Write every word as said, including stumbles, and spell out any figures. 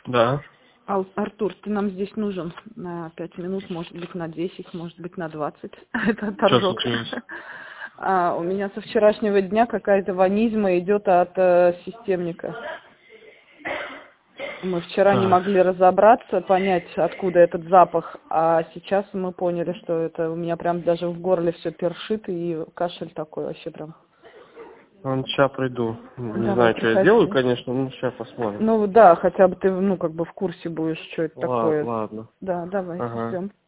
Да. Ал- Артур, ты нам здесь нужен на пять минут, может быть на десять, может быть на двадцать. Это Что торжок. случилось? А, у меня со вчерашнего дня какая-то ванизма идет от э, системника. Мы вчера не Так. могли разобраться, понять, откуда этот запах, а сейчас мы поняли, что это у меня прям даже в горле все першит и кашель такой вообще прям. Ну, сейчас приду. Не Давай, знаю, что я приходи. сделаю, конечно, но сейчас посмотрим. Ну да, хотя бы ты, ну, как бы в курсе будешь, что это Ладно, такое. ладно. Да, давай, Ага. ждем.